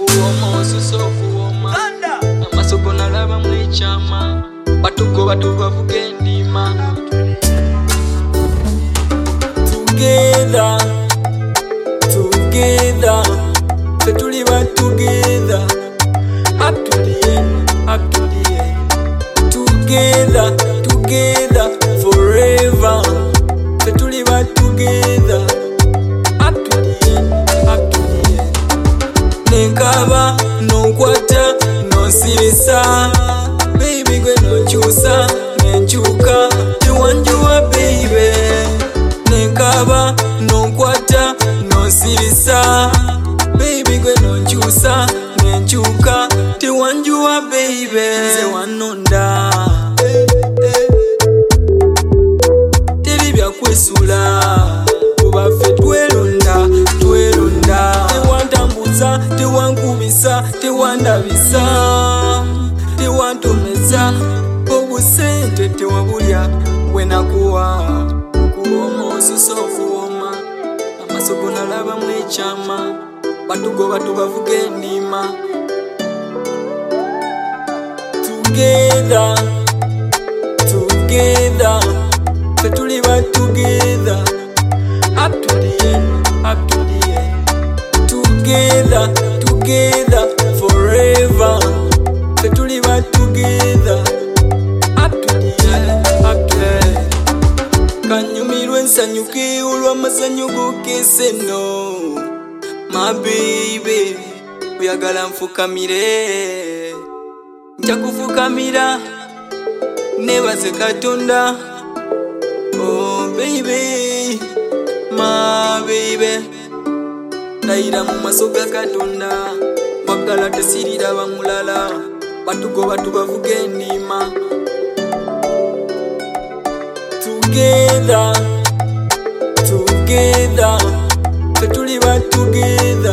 kuwoma osusa okuwoma amasogo nalaba mwekyama batugoba tubavuga endima together together fetuli ba together up to the end up to the end together together forever fetuli ba together up to the end up to the end nenkaba nonkwata nonsirisa baby gwe nonkyusa nenkyuka tiwanjuwa baby nenkaba nonkwata nonsirisa baby gwe nonkyusa nenkyuka tiwanjuwa baby nze wanonda teri byakwesula kuba ffe twelonda twelonda tewantambuza tewankubisa tewandabisa tewantomeza obusente tewabulya bwenakuwa kuwoma osusa okuwoma amasogo nalaba mwekyama batugoba tubavuga endima together together fetuli ba together up to the end up to the end together together forever fetuli ba together up to the end up to the end kanyumirwe nsanyuke olw'amazanyo gokese no my baby uyagala nfukamire njakufukamira nebaze katonda oh baby my baby ndayira mu maso ga katonda mwagala tesirira bamulala batugoba tubavuga endima together together fetuli ba together